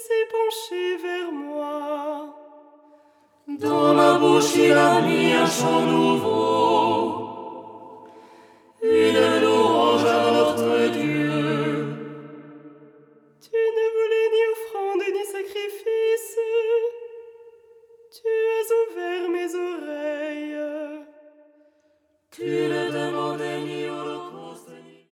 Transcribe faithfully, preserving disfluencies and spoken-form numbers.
s'est penché vers moi. Dans la bouche il a mis un chant nouveau.